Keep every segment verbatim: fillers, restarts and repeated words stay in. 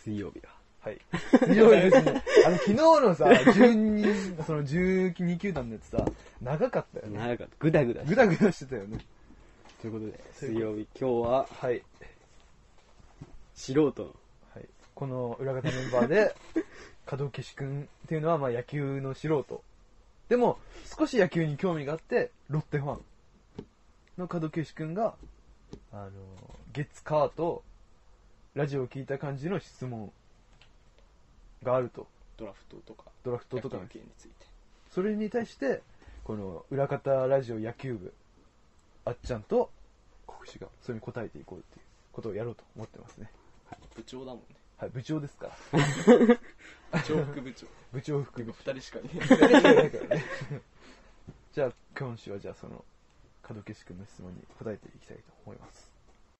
水曜日は。 はい。水曜日ですね。あの、昨日のさ、じゅうに、そのじゅうに球団のやつさ、長かったよね。 長かった。ぐだぐだぐだぐだしてたよね。 ということで、水曜日、今日は、 はい。 素人の、 はい。この裏方メンバーで、門消しくんっていうのは、まあ野球の素人。でも、少し野球に興味があって、ロッテファンの門消しくんが、あの、月火と、ラジオを聞いた感じの質問があると。 ドラフトとか、 ドラフトとか野球系について。 それに対して、この裏方ラジオ野球部、あっちゃんと国士がそれに答えていこうっていうことをやろうと思ってますね。 はい、部長だもんね。 はい、部長ですから。 部長副部長。 部長副部長。 二人しかいない。 二人しかいないからね。じゃあ、今週はじゃあその、門消し君の質問に答えていきたいと思います。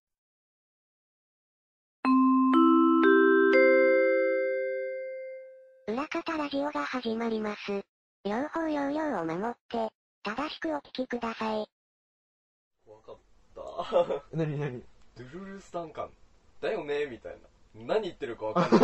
裏方ラジオが始まります。両方要領を守って、正しくお聞きください。 わかった。 なになにドゥルルスタンカン。だよねみたいな。何言ってるかわかんない。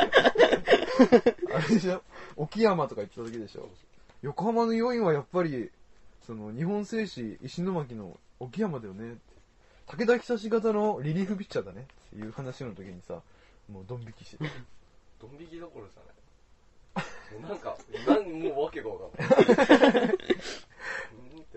あれでしょ沖山とか言ってた時でしょ。横浜の要因はやっぱり、その、日本製紙石巻の沖山だよねって。武田久志型のリリーフピッチャーだねっていう話の時にさ、もうドン引きしてた。 ドン引きどころじゃない。もうなんか、なんもうわけがわかんない。うんってなって。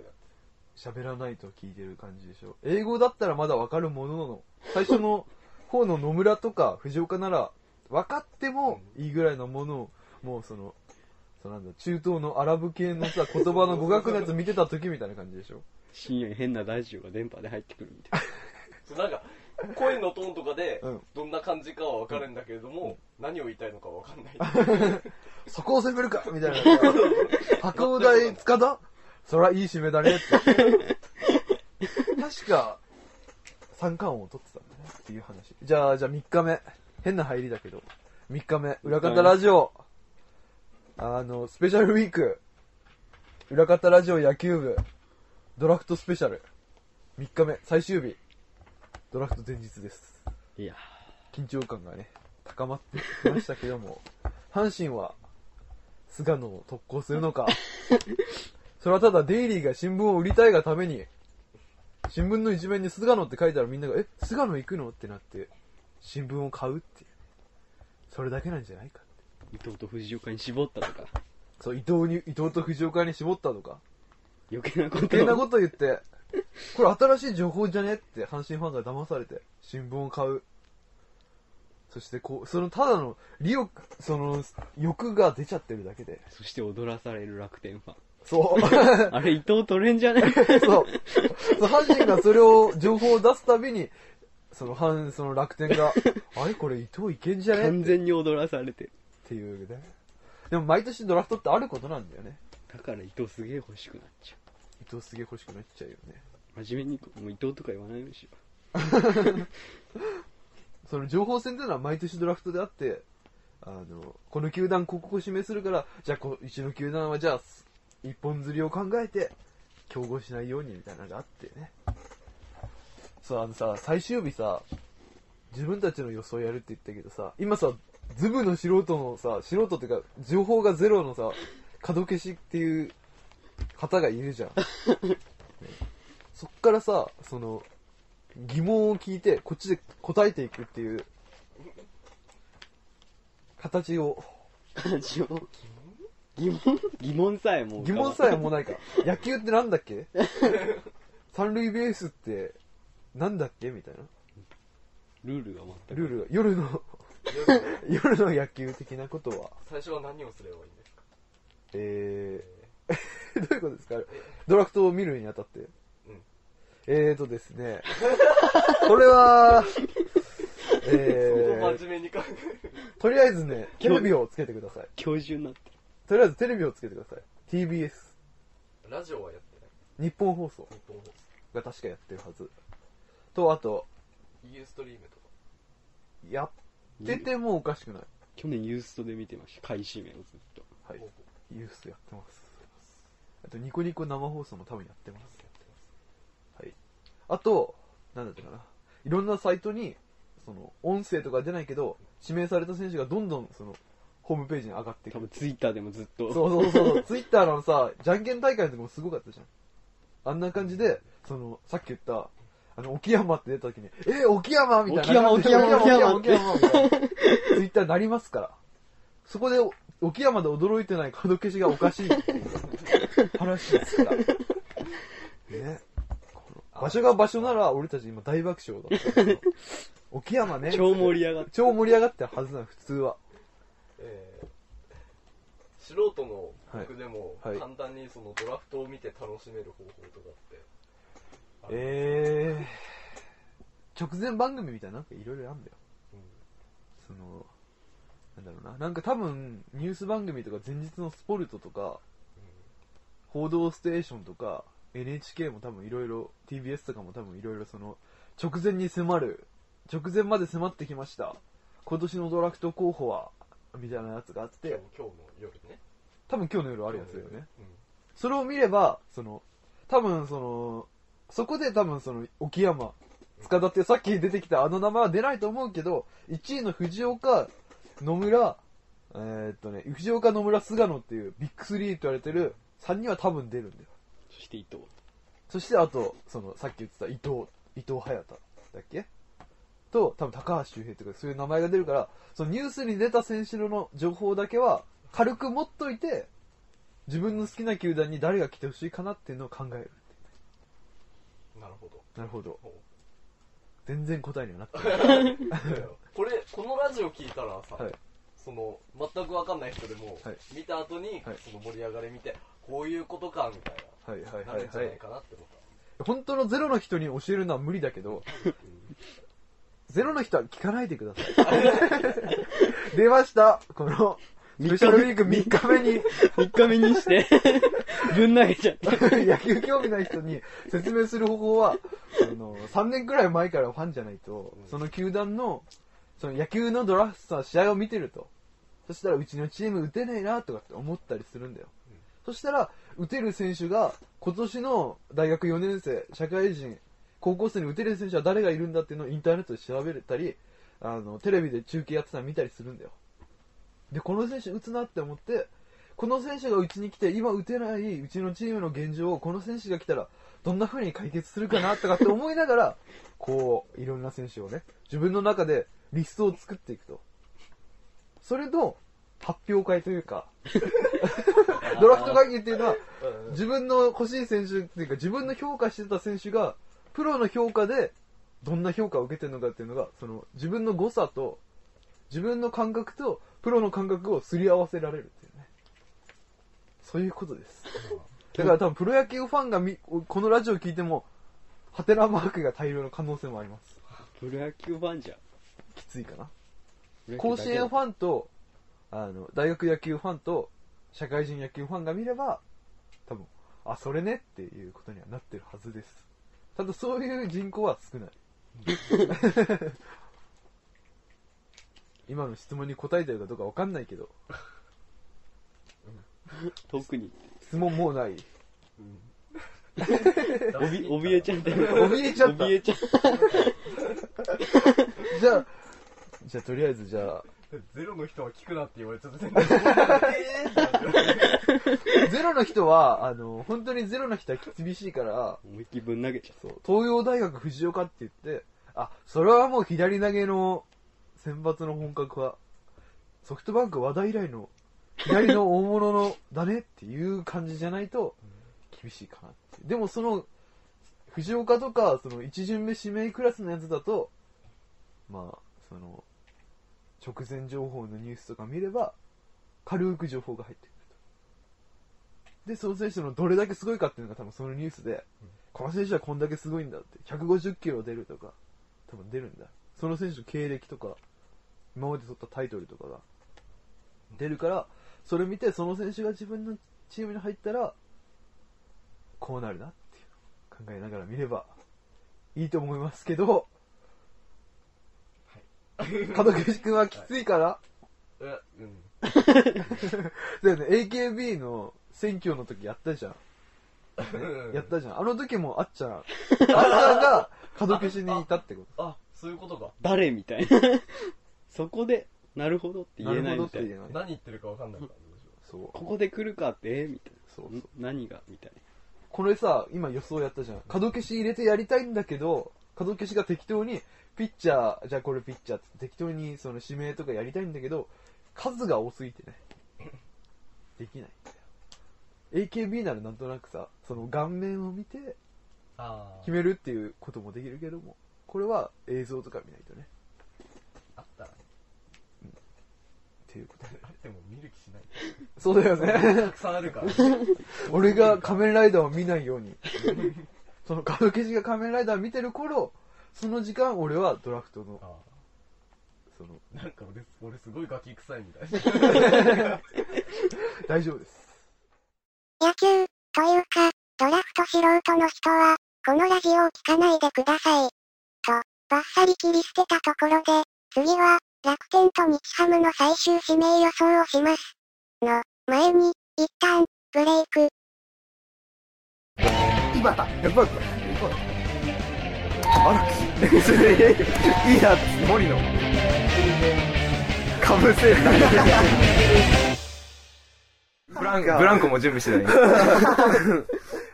喋らないと聞いてる感じでしょ。英語だったらまだわかるものの、最初の方の野村とか藤岡なら分かってもいいぐらいのものを、もうその、そのなんだ、中東のアラブ系のさ、言葉の語学のやつ見てた時みたいな感じでしょ。 深夜に変なラジオが電波で入ってくるみたいな。なんか、声のトーンとかで、どんな感じかは分かるんだけれども、うん、何を言いたいのか分かんない。 そこを攻めるかみたいな。白鴎大塚田そりゃいい締めだねって。確か、三冠王を取ってたんだねっていう話。じゃあ、じゃあみっかめ。変な入りだけど。みっかめ。裏方ラジオ。あの、スペシャルウィーク。裏方ラジオ野球部。ドラフトスペシャル。みっかめ。最終日。ドラフト前日です。 いや緊張感がね、高まってきましたけども、阪神は、菅野を特攻するのか。それはただデイリーが新聞を売りたいがために、新聞の一面に菅野って書いたらみんなが、え、菅野行くのってなって、新聞を買うっていう。それだけなんじゃないかって。 伊藤と藤岡に絞ったとか。 そう、伊藤に、伊藤と藤岡に絞ったとか。 余計なこと。 余計なこと言って、これ新しい情報じゃねって阪神ファンが騙されて、新聞を買う。そしてこう、そのただの利欲、その欲が出ちゃってるだけで。 そして踊らされる楽天ファン。 そう。 あれ伊藤取れんじゃねそう。そう阪神がそれを、情報を出すたびに、その阪、その楽天が、あれこれ伊藤いけんじゃね完全に踊らされてる。 っていうね。でも毎年ドラフトってあることなんだよね。 だから伊藤すげえ欲しくなっちゃう。 伊藤すげえ欲しくなっちゃうよね。 真面目に、もう伊藤とか言わないようにしよう。その情報戦っていうのは毎年ドラフトであって、あの、この球団ここを指名するから、じゃあこう、一の球団はじゃあ、一本釣りを考えて、競合しないようにみたいなのがあってね。そう、あのさ、最終日さ、自分たちの予想やるって言ったけどさ、今さ、ズブの素人のさ、素人っていうか、情報がゼロのさ、門消しっていう方がいるじゃん。ね、そっからさ、その、疑問を聞いて、こっちで答えていくっていう、形を。 形を疑問疑問さえも疑問さえもないか。野球ってなんだっけ三塁ベースってなんだっけみたいな。 ルールが全く。 ルールが、夜の、夜の野球的なことは。 最初は何をすればいいんですか？ えー、どういうことですか？ドラフトを見るにあたって。うん。えーとですね。これは、えー、真面目に考える。 とりあえずね、テレビをつけてください。 教授になってる。 とりあえずテレビをつけてください。ティービーエス。 ラジオはやってない。 日本放送。 日本放送。 が確かやってるはず。と、あと、 ユーストリームとか。 やっててもおかしくない。 去年ユーストで見てました。開始名をずっと。 はい。ユーストやってます。あと、ニコニコ生放送も多分やってます。はい。あと、なんだったかな。いろんなサイトに、 その音声とか出ないけど指名された選手がどんどんそのホームページに上がってくる。 多分ツイッターでもずっと。 そうそうそう。ツイッターのさ、じゃんけん大会のとこもすごかったじゃん。あんな感じで、その、さっき言った、あの、沖山って出た時に、えー、沖山みたいな。 沖山、沖山、沖山、 沖山、みたいな。ツイッターになりますから。そこで、沖山で驚いてない角消しがおかしいっていう話ですから。ね。場所が場所なら、俺たち今大爆笑だったけど。沖山ね。 超盛り上がって。 超盛り上がってるはずなの、普通は。 えー、素人の僕でも簡単にそのドラフトを見て楽しめる方法とかって、 えー、直前番組みたいななんかいろいろあるんだよ、うん、そのなんだろうな、なんか多分ニュース番組とか前日のスポルトとか、うん、報道ステーションとか エヌエイチケー も多分いろいろ ティービーエス とかも多分いろいろその直前に迫る直前まで迫ってきました今年のドラフト候補はみたいなやつがあって、 今日、今日の夜ね。 多分今日の夜あるやつだよね。うん、それを見れば、その、多分その、そこで多分その、沖山、塚田ってさっき出てきたあの名前は出ないと思うけど、いちいの藤岡、野村、えー、っとね、藤岡、野村、菅野っていうビッグスリーと言われてるさんにんは多分出るんだよ。 そして伊藤。 そしてあと、その、さっき言ってた伊藤、伊藤隼太だっけと、多分高橋周平とかそういう名前が出るから、そのニュースに出た選手の情報だけは軽く持っといて、自分の好きな球団に誰が来てほしいかなっていうのを考える。 なるほど。 なるほど。全然答えにはなってない。 これ、このラジオ聞いたらさ、はい、その、全くわかんない人でも、はい、見た後に、はい、その盛り上がり見て、こういうことか、みたいな。はいはいはい、はい。なるんじゃないかなって思った。 本当のゼロの人に教えるのは無理だけど、ゼロの人は聞かないでください。出ました。この、スペシャルウィークみっかめに。 みっかめにして、ぶん投げちゃった。 野球興味ない人に説明する方法は、あの、さんねんくらい前からファンじゃないと、その球団の、その野球のドラフトの試合を見てると、そしたらうちのチーム打てねえなとかって思ったりするんだよ。うん、そしたら、打てる選手が、今年の大学よねん生、社会人、高校生に打てる選手は誰がいるんだっていうのをインターネットで調べれたり、あの、テレビで中継やってたら見たりするんだよ。で、この選手打つなって思って、この選手がうちに来て、今打てないうちのチームの現状をこの選手が来たら、どんな風に解決するかなとかって思いながら、こう、いろんな選手をね、自分の中でリストを作っていくと。それの発表会というか、ドラフト会議っていうのは、自分の欲しい選手っていうか、自分の評価してた選手が、プロの評価でどんな評価を受けてるのかっていうのが、その自分の誤差と自分の感覚とプロの感覚をすり合わせられるっていうね。そういうことです。だから多分プロ野球ファンがみこのラジオを聞いてもハテナマークが大量の可能性もあります。 プロ野球ファンじゃきついかな。甲子園ファンとあの大学野球ファンと社会人野球ファンが見れば多分あそれねっていうことにはなってるはずです。ただそういう人口は少ない。今の質問に答えてるかどうかわかんないけど。 特に。 質問もうない。うん、 おび、怯えちゃってる。 怯えちゃった。 怯えちゃった。 じゃあ、じゃあとりあえずじゃあ。 ゼロの人は聞くなって言われちゃった。 ゼロの人は、あの、本当にゼロの人は厳しいから、 思いっきりぶん投げちゃう。 そう。東洋大学藤岡って言って、あ、それはもう左投げの選抜の本格は、ソフトバンク和田以来の左の大物のだねっていう感じじゃないと、厳しいかなって。でもその、藤岡とか、その一巡目指名クラスのやつだと、まあ、その、直前情報のニュースとか見れば、軽く情報が入ってくると。で、その選手のどれだけすごいかっていうのが多分そのニュースで、うん、この選手はこんだけすごいんだって、ひゃくごじゅっキロ出るとか、多分出るんだ。その選手の経歴とか、今まで取ったタイトルとかが出るから、それ見てその選手が自分のチームに入ったら、こうなるなっていう考えながら見ればいいと思いますけど、門口くんはきついから、 はい、え、うん。 だよね、エーケービー の選挙の時やったじゃん。ね、やったじゃん。あの時もあっちゃん、あっちゃんが門口にいたってこと。 あ、 そういうことか。 誰みたいな。そこで、なるほどって言えないみたいな。 何言ってるか分かんないからね。 そう。ここで来るかって、えー、みたいな。 そうそう。 何がみたいな。 これさ、今予想やったじゃん。角消し入れてやりたいんだけど、角消しが適当に、ピッチャー、じゃあこれピッチャーって適当にその指名とかやりたいんだけど、数が多すぎてね。できないんだよ。エーケービー ならなんとなくさ、その顔面を見て、決めるっていうこともできるけども、これは映像とか見ないとね。 あったらね。 うん。っていうことで。 あっても見る気しない。 そうだよね。 たくさんあるから。 俺が仮面ライダーを見ないように。その角消しが仮面ライダーを見てる頃、その時間俺はドラフトの、 あその、 なんか俺、俺すごいガキ臭いみたいな。 大丈夫です。 野球、というか、ドラフト素人の人は、このラジオを聞かないでください。と、バッサリ切り捨てたところで、次は、楽天と日ハムの最終指名予想をします。の、前に、一旦、ブレイク。 井端やっぱ荒木いいやつ森野かぶせんなブランブランコも準備してない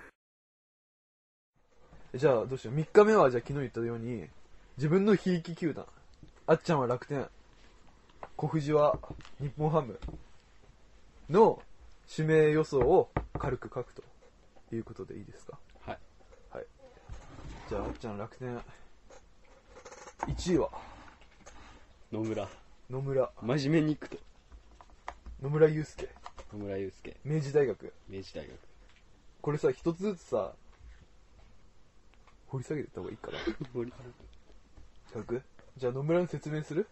じゃあどうしようみっかめはじゃあ昨日言ったように自分のひいき球団あっちゃんは楽天小藤は日本ハムの指名予想を軽く書くということでいいですか。 はいはい。じゃああっちゃん楽天いちいは野村野村真面目に行くと野村祐介野村祐介明治大学明治大学これさ一つずつさ掘り下げてった方がいいかな掘り軽くじゃあ野村の説明する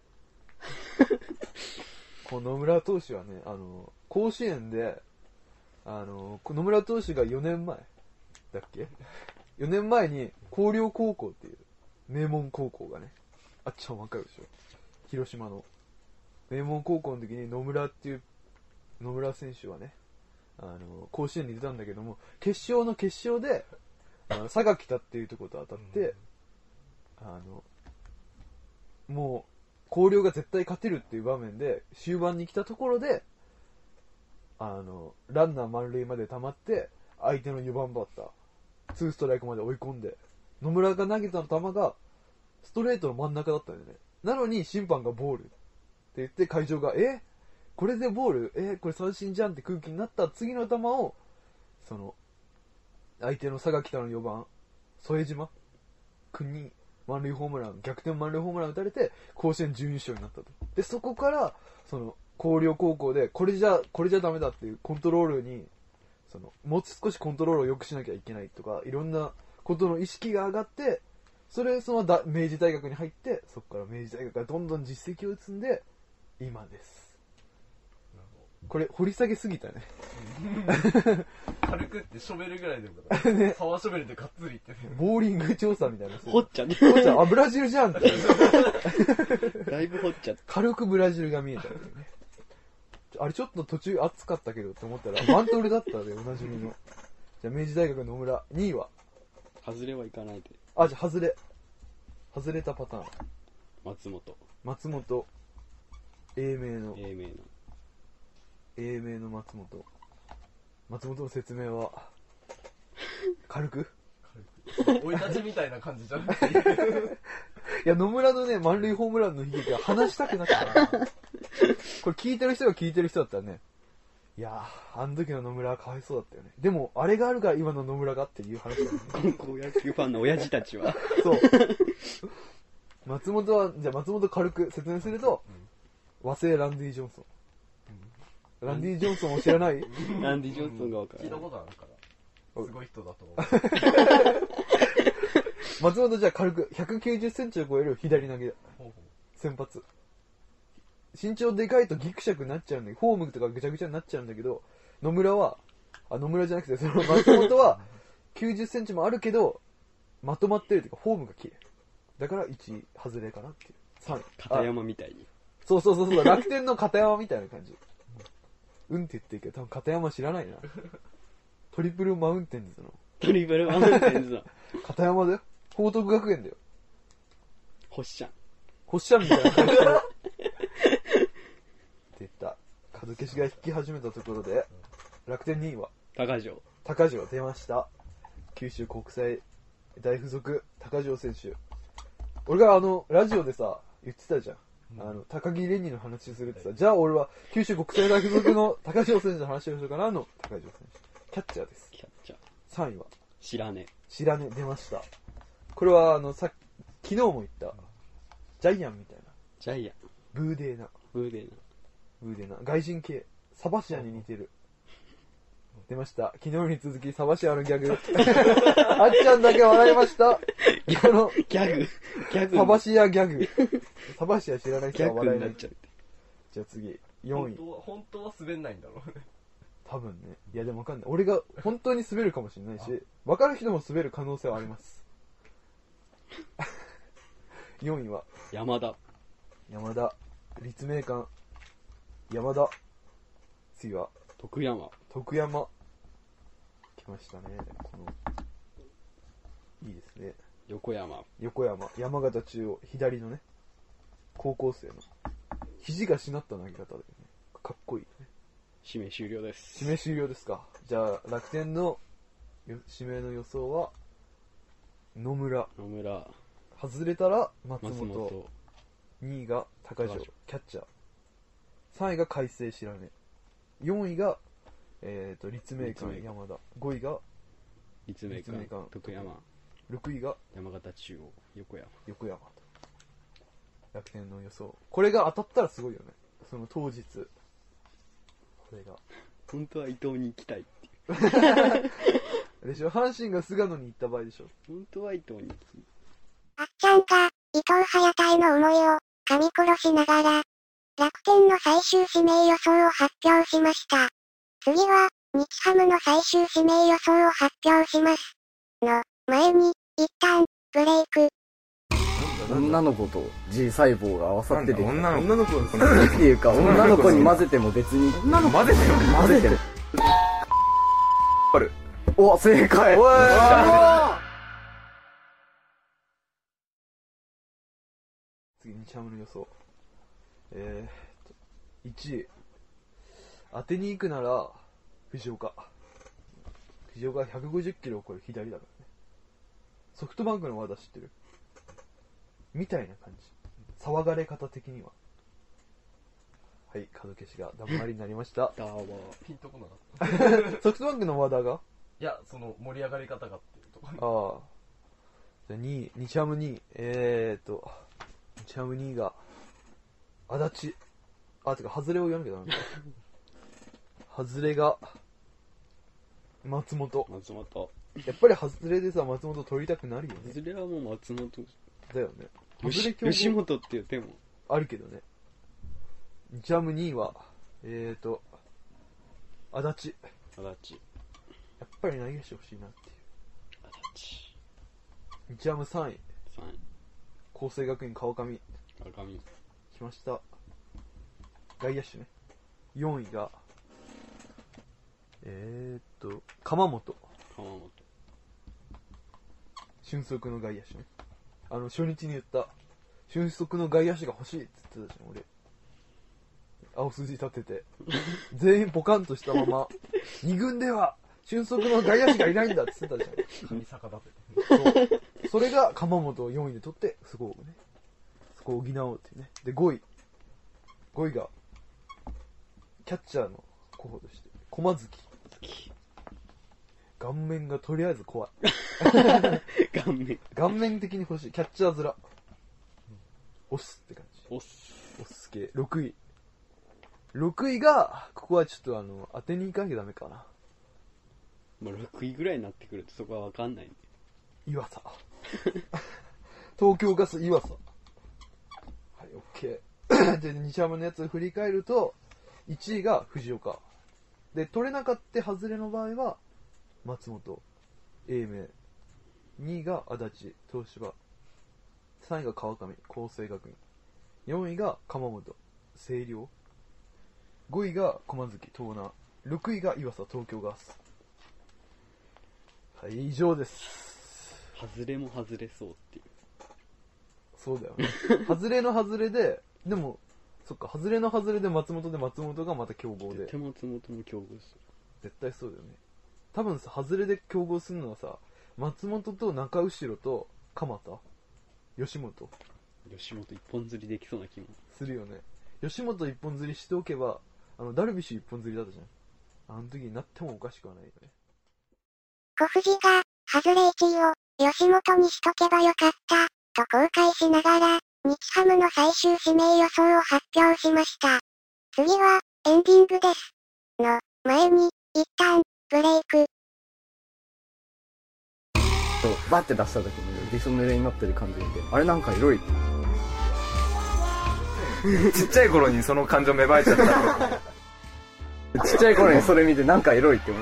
この野村投手はねあの甲子園であの野村投手がよねんまえだっけよねんまえに広陵高校っていう名門高校がねあっちゃんわかるでしょ広島の名門高校の時に野村っていう野村選手はねあの甲子園に出たんだけども決勝の決勝であの佐賀北っていうところと当たって、うん、あのもう広陵が絶対勝てるっていう場面で終盤に来たところであのランナー満塁まで溜まって相手のよばんバッターツーストライクまで追い込んで野村が投げた球がストレートの真ん中だったんだよね。なのに審判がボールって言って会場がえこれでボールえこれ三振じゃんって空気になった次の球をその相手の佐賀北のよばん副島君に満塁ホームラン逆転満塁ホームラン打たれて甲子園準優勝になったと。でそこからその広陵高校でこれじゃこれじゃダメだっていうコントロールにそのもう少しコントロールを良くしなきゃいけないとかいろんなことの意識が上がってそれそのだ明治大学に入ってそこから明治大学がどんどん実績を積んで今です。これ掘り下げすぎたね軽くってショベルぐらいでもかねパワーショベルでがっつりいってねボーリング調査みたいな掘っちゃね掘っちゃあブラジルじゃんってだいぶ掘っちゃった軽くブラジルが見えたよねあれちょっと途中熱かったけどって思ったらマントルだったでおなじみのじゃあ明治大学野村にいは外れはいかないであじゃあ外れ外れたパターン松本松本英明の英明の英明の松本松本の説明は軽く生い立ちみたいな感じじゃなくていや野村のね満塁ホームランの悲劇は話したくなったこれ聞いてる人が聞いてる人だったらねいやーあの時の野村はかわいそうだったよねでもあれがあるから今の野村がっていう話だよね高校野球ファンの親父たちはそう松本はじゃあ松本軽く説明すると、うん、和製ランディ・ジョンソン、うん、ランディ・ジョンソンを知らないランディ・ジョンソンが分からない、 聞いたことあるからすごい人だと思う松本じゃあ軽くひゃくきゅうじゅっセンチを超える左投げだ先発身長でかいとギクシャクになっちゃうんだけどフォームとかぐちゃぐちゃになっちゃうんだけど野村はあ野村じゃなくてその松本はきゅうじゅっセンチもあるけどまとまってるというかフォームが綺麗だからいちい外れかなっていうさんい片山みたいにそうそうそうそう楽天の片山みたいな感じうんって言ってるけど多分片山知らないなトリプルマウンテンズのトリプルマウンテンズの片山だよ報徳学園だよほっしゃん。 ほっしゃんみたいな感じで。出た。門消しが引き始めたところで、楽天にいは、 高城。 高城出ました。九州国際大附属、高城選手。俺があの、ラジオでさ、言ってたじゃん。うん、あの、高木蓮にの話するってさ、はい、じゃあ俺は九州国際大附属の高城選手の話をしようかなの高城選手。キャッチャーです。 キャッチャー。 さんいは知らねえ。 知らねえ、出ました。これはあの、さ昨日も言った、ジャイアンみたいな。 ジャイアン。 ブーデーな。 ブーデーな。 ブーデーな。外人系。サバシアに似てる。出ました。昨日に続きサバシアのギャグ。あっちゃんだけ笑いました。 ギャグ。ギャグ。ギャグ。 サバシアギャグ。サバシア知らない人は笑えない。 ギャグになっちゃう。 じゃあ次、よんい。 本当は、本当は滑んないんだろうね。 多分ね。いやでもわかんない。俺が本当に滑るかもしれないし、わかる人も滑る可能性はあります。よんいは山田。 山田。立命館。山田。次は徳山。 徳山。来ましたね。この、いいですね。 横山。 横山。山形中央。左のね。高校生の。肘がしなった投げ方でね。かっこいいね。 指名終了です。 指名終了ですか。じゃあ、楽天の指名の予想は、野村。 野村。 外れたら松本。 松本。 にいが高城。キャッチャー。さんいが海星白根。よんいが、えーと、立命館山田。ごいが、 立命館徳山。 ろくいが、 山形中央。横山。 横山と。楽天の予想。これが当たったらすごいよね。その当日。これが。 本当は伊藤に行きたいっていう。 でしょ、阪神が菅野に行った場合でしょ。 本当は伊藤に行き。 あっちゃんが、伊藤隼太への思いを、噛み殺しながら、楽天の最終指名予想を発表しました。次は、日ハムの最終指名予想を発表します。の、前に、一旦、ブレイク。 女の子と G 細胞が合わさってて女の子、女の子っていうか、女の子に混ぜても別に。 女の子混ぜても混ぜてる。 ある。 お、正解。おー次、日ハムの予想。えーと、いちい。当てに行くなら、藤岡。藤岡はひゃくごじゅっキロを超える左だからね。ソフトバンクの和田知ってる？みたいな感じ。騒がれ方的には。はい、門消しがだんまりになりました。 だわ。 ピンとこなかった。 ソフトバンクの和田がいや、その盛り上がり方がっていうところ。 ああ。じゃあにい、日ハムにい。えーと、日ハムにいが、足立。あ、てか、外れを言わなきゃダメだ。外れが、松本。 松本。 やっぱり外れでさ、松本取りたくなるよね。 外れはもう松本。 だよね。 吉本って言っても。 あるけどね。日ハムにいは、えーと、足立。 足立。 やっぱり投げしてほしいなっていう。 足立。 日ハムさんい。 さんい。 佼成学園川上。 川上。 来ました。外野手ね。よんいが、えーっと、鎌本。 鎌本。 俊足の外野手ね。あの、初日に言った、俊足の外野手が欲しいって言ってたじゃん、俺。青筋立てて。全員ポカンとしたまま、に軍では、俊足の外野手がいないんだって言ってたじゃん。 神逆立てて。そう。それが鎌本をよんいで取って、そこをね、そこを補おうっていうね。で、ごい。ごいが、キャッチャーの候補として、駒月。顔面がとりあえず怖い。 顔面。 顔面的に欲しい。キャッチャー面。押すって感じ。 押す。 押す系。ろくい。ろくいが、ここはちょっとあの、当てに行かなきゃダメかな。 もうろくいぐらいになってくるとそこはわかんないんで。 岩佐。東京ガス岩佐。はい、オッケー。で、日ハムのやつを振り返ると、いちいが藤岡。で、取れなかった外れの場合は、松本、英明。にいが足立、東芝。さんいが川上、佼成学院。よんいが鎌本、星稜。ごいが駒月、東南。ろくいが岩佐、東京ガス。はい、以上です。 外れも外れそうっていう。 そうだよね。外れの外れで、でも、そっか、外れの外れで松本で松本がまた競合で。 絶対松本も競合する。 絶対そうだよね。多分さ、外れで競合するのはさ、松本と中後ろと鎌田、吉本。 吉本一本釣りできそうな気もするよね。吉本一本釣りしておけば、あの、ダルビッシュ一本釣りだったじゃん。あの時になってもおかしくはないよね。 小藤が、外れいちいを、吉本にしとけばよかった、と後悔しながら、日ハムの最終指名予想を発表しました。次は、エンディングです。の、前に、一旦、ブレイク。 そう、バッて出した時に、びしょ濡れになってる感じ見て、あれなんかエロい。 ちっちゃい頃にその感情芽生えちゃった。 ちっちゃい頃にそれ見てなんかエロいって思った。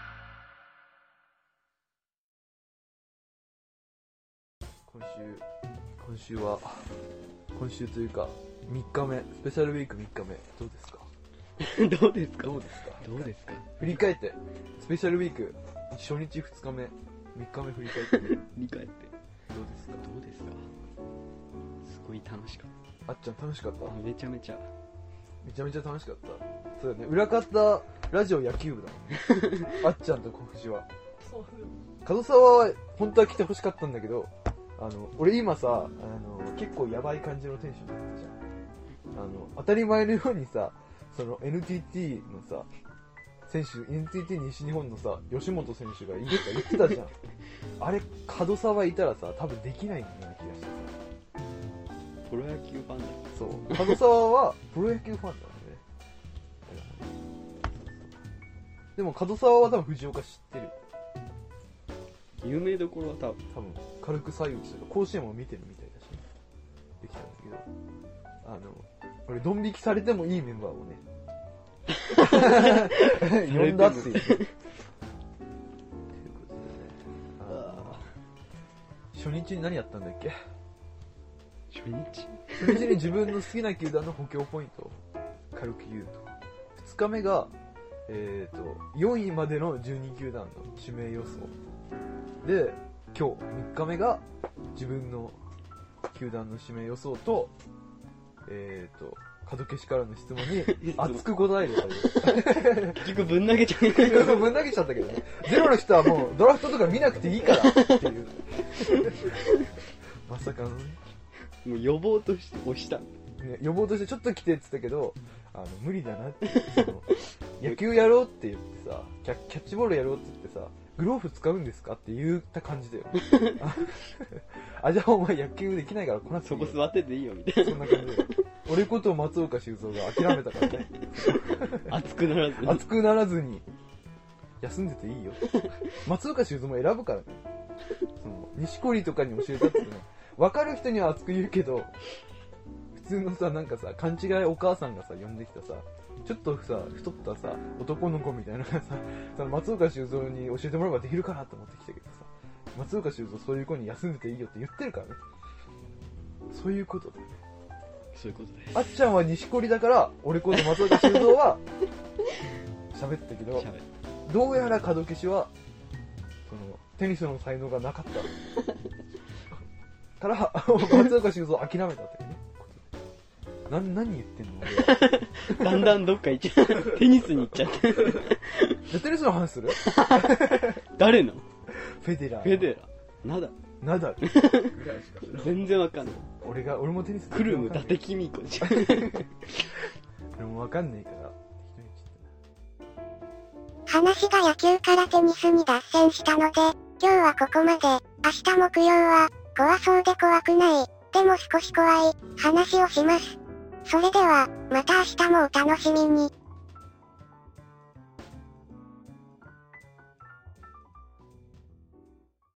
今週、今週は、今週というか、みっかめ、スペシャルウィークみっかめ、どうですか？ どうですかどうですか？ どうですか？ 振り返って、スペシャルウィーク、初日ふつかめ、みっかめ振り返ってみる。 理解って。 どうですか？ どうですか？すごい楽しかっあっちゃん楽しかったた。めちゃめちゃ。 めちゃめちゃ楽しかった。そうだね、裏方ラジオ野球部だもんね。あっちゃんと小藤は。門沢は本当は来てほしかったんだけど、あの、俺今さ、あの、結構やばい感じのテンションだったじゃん。あの、当たり前のようにさ、その エヌティーティー のさ、選手、エヌティーティー 西日本のさ、吉本選手がいるとか言ってたじゃん。あれ、門沢いたらさ、多分できないような気がしてさ。 プロ野球ファンだ。 そう。門沢はプロ野球ファンだよね。でも門沢は多分藤岡知ってる。 有名どころは多分。 多分、軽く左右してる。甲子園も見てるみたいだし、ね、できたんだけど。あの、俺、ドン引きされてもいいメンバーをね、呼んだっていう。ということでね。初日に何やったんだっけ？ 初日初日に自分の好きな球団の補強ポイントを軽く言うと。ふつかめが、えーと、よんいまでのじゅうに球団の指名予想。で、今日、みっかめが自分の球団の指名予想と、えーと、門消しからの質問に熱く答える。 結局ぶん投げちゃう。 ぶん投げちゃったけどね。ゼロの人はもうドラフトとか見なくていいからっていう。まさかのね。 もう予防として押した。 ね、予防としてちょっと来てって言ってたけど、あの、無理だなって。その野球やろうって言ってさ、キャ、キャッチボールやろうって言ってさ、グローブ使うんですかって言った感じだよ。あ、じゃあお前野球できないから来なくていいよ。 そこ座ってていいよみたいな。 そんな感じで。俺こと松岡修造が諦めたからね。 熱くならずに。 熱くならずに、休んでていいよ。松岡修造も選ぶからね。その、西堀とかに教えたってね、分かる人には熱く言うけど、普通のさ、なんかさ、勘違いお母さんがさ、呼んできたさ、ちょっとさ、太ったさ、男の子みたいなのがさ、その松岡修造に教えてもらえばできるかなと思ってきたけどさ、松岡修造そういう子に休んでていいよって言ってるからね。そういうことだよね。 そういうことです。 あっちゃんは西堀だから、俺こと松岡修造は、喋ったけど、どうやら門消しは、その、テニスの才能がなかったから、松岡修造諦めたっていうね。な、何言ってんの俺だんだんどっか行っちゃう。テニスに行っちゃって。 じゃあテニスの話する？ 誰の？ フェデラー。 フェデラー。ナダル。 ナダル。 全然わかんない。 俺が、俺もテニスクルム、伊達公子じゃん。 俺もわかんないから。 話が野球からテニスに脱線したので、今日はここまで。明日木曜は、怖そうで怖くない、でも少し怖い、話をします。それでは、また明日もお楽しみに。